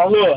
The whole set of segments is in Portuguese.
Alô?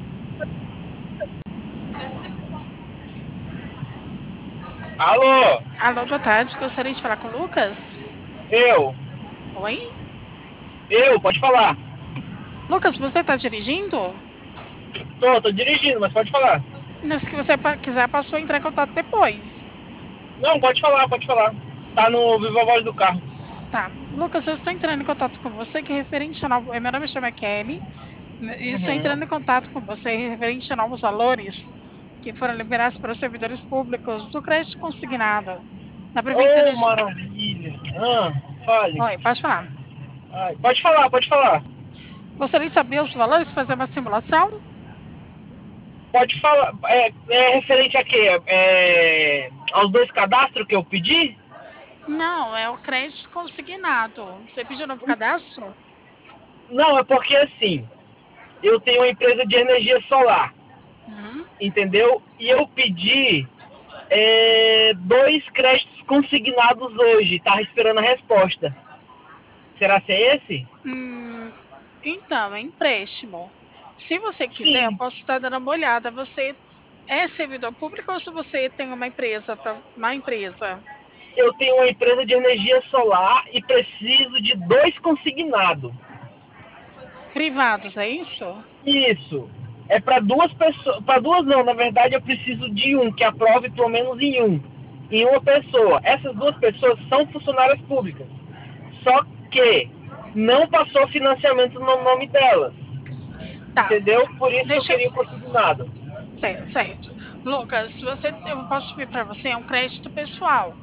Alô? Alô, boa tarde. Gostaria de falar com o Lucas? Eu? Oi? Pode falar. Lucas, você está dirigindo? Tô dirigindo, mas pode falar. Se você quiser, posso entrar em contato depois. Não, pode falar, pode falar. Tá no Viva Voz do carro. Tá. Lucas, eu estou entrando em contato com você que é referente a novo. Meu nome chama Kelly. E estou entrando em Uhum. contato com você referente a novos valores que foram liberados para os servidores públicos do crédito consignado. Na prefeitura Oh, de. maravilha. Fale. Oi, pode falar. Ai, pode falar, pode falar. Gostaria de saber os valores, fazer uma simulação? Pode falar. É referente a quê? Aos dois cadastros que eu pedi? Não, é o crédito consignado. Você pediu novo cadastro? Não, é porque assim, eu tenho uma empresa de energia solar, Uhum. entendeu? E eu pedi dois créditos consignados hoje. Tava esperando a resposta. Será que é esse? Hum, então, é empréstimo. Se você quiser, eu Sim. posso estar dando uma olhada. Você é servidor público ou se você tem uma empresa, uma empresa? Eu tenho uma empresa de energia solar e preciso de dois consignados. Privados, é isso? Isso. É para duas pessoas. Para duas não, na verdade eu preciso de um que aprove pelo menos em uma pessoa. Essas duas pessoas são funcionárias públicas. Só que não passou financiamento no nome delas. Tá, Entendeu? Por isso que eu deixa eu. queria o consignado. Certo, certo. Lucas, eu posso pedir para você é um crédito pessoal.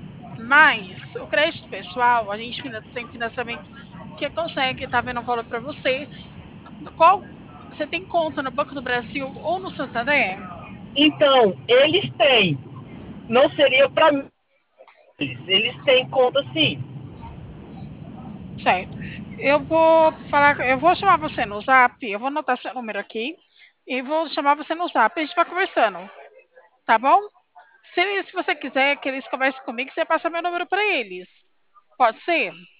Mas o crédito pessoal, a gente tem financiamento que consegue, tá vendo o valor para você. Qual você tem conta no Banco do Brasil ou no Santander? Então, eles têm. Não seria para mim. Eles têm conta sim. Certo. Eu vou chamar você no Zap, eu vou anotar seu número aqui e vou chamar você no Zap. A gente vai conversando, tá bom? Se você quiser que eles conversem comigo, você passa meu número para eles. Pode ser?